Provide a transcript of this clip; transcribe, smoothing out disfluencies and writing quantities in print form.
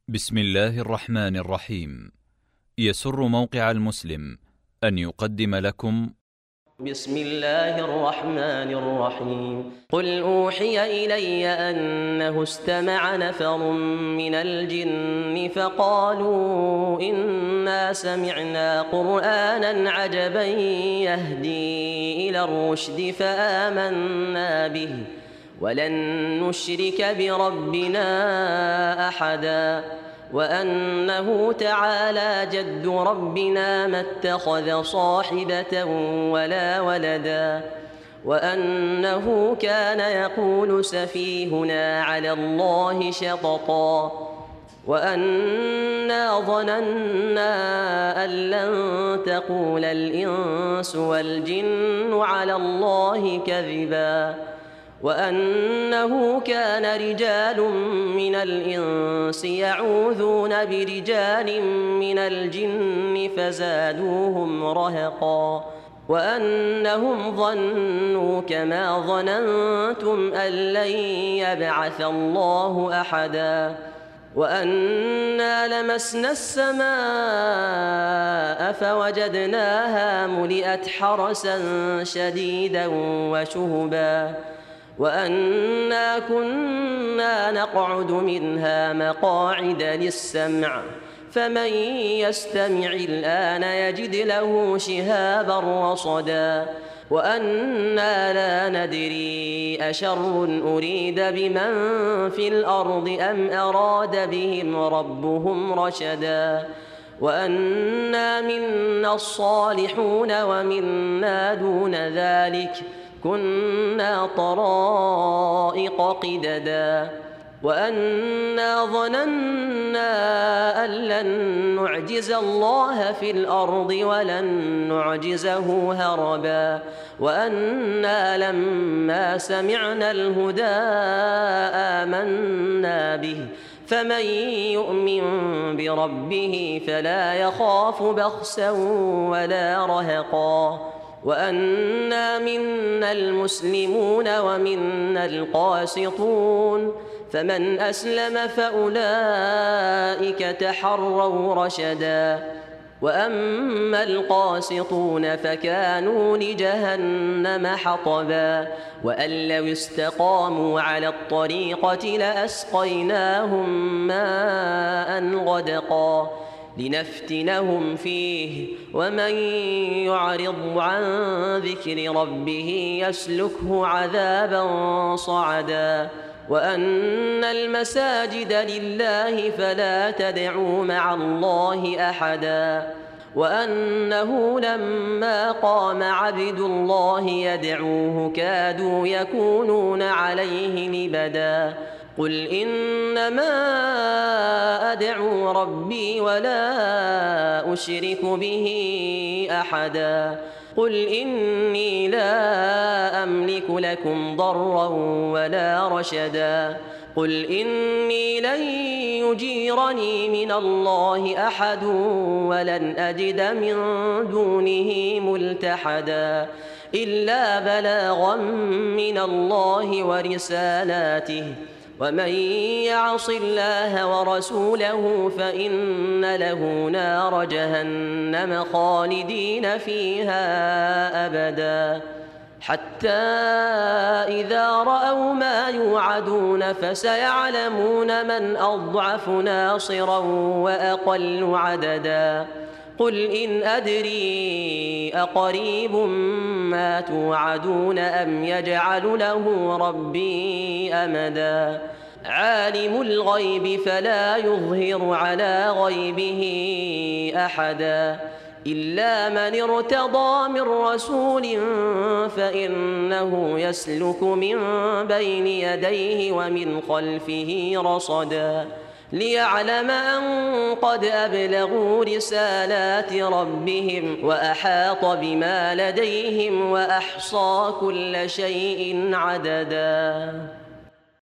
بسم الله الرحمن الرحيم. يسر موقع المسلم أن يقدم لكم بسم الله الرحمن الرحيم. قل أوحي إلي أنه استمع نفر من الجن فقالوا إنا سمعنا قرآنا عجبا يهدي إلى الرشد فآمنا به ولن نشرك بربنا أحدا وأنه تعالى جد ربنا ما اتخذ صاحبة ولا ولدا وأنه كان يقول سفيهنا على الله شططا وأنا ظننا أن لن تقول الإنس والجن على الله كذبا وأنه كان رجال من الإنس يعوذون برجال من الجن فزادوهم رهقا وأنهم ظنوا كما ظننتم أن لن يبعث الله أحدا وأنا لمسنا السماء فوجدناها ملئت حرسا شديدا وشهبا وأنا كنا نقعد منها مقاعد للسمع فمن يستمع الآن يجد له شهابا رصدا وأنا لا ندري أشر أريد بمن في الأرض أم أراد بهم ربهم رشدا وأنا منا الصالحون ومنا دون ذلك كنا طرائق قددا وأنا ظننا أن لن نعجز الله في الأرض ولن نعجزه هربا وأنا لما سمعنا الهدى آمنا به فمن يؤمن بربه فلا يخاف بخسا ولا رهقا وأنا منا المسلمون ومنا القاسطون فمن أسلم فأولئك تحروا رشدا وأما القاسطون فكانوا لجهنم حطبا وأن لو استقاموا على الطريقة لأسقيناهم ماء غدقا لنفتنهم فيه ومن يعرض عن ذكر ربه يسلكه عذابا صعدا وأن المساجد لله فلا تدعوا مع الله أحدا وأنه لما قام عبد الله يدعوه كادوا يكونون عليه لبدا قل إنما أدعو ربي ولا أشرك به أحدا قل إني لا أملك لكم ضرا ولا رشدا قل إني لن يجيرني من الله أحد ولن أجد من دونه ملتحدا إلا بلاغا من الله ورسالاته ومن يعص الله ورسوله فإن له نار جهنم خالدين فيها أبدا حتى إذا رأوا ما يوعدون فسيعلمون من أضعف ناصرا وأقل عددا قل إن أدري أقريب ما توعدون أم يجعل له ربي أمدا عالم الغيب فلا يظهر على غيبه أحدا إلا من ارتضى من رسول فإنه يسلك من بين يديه ومن خلفه رصدا ليعلم أن قد أبلغوا رسالات ربهم وأحاط بما لديهم وأحصى كل شيء عددا.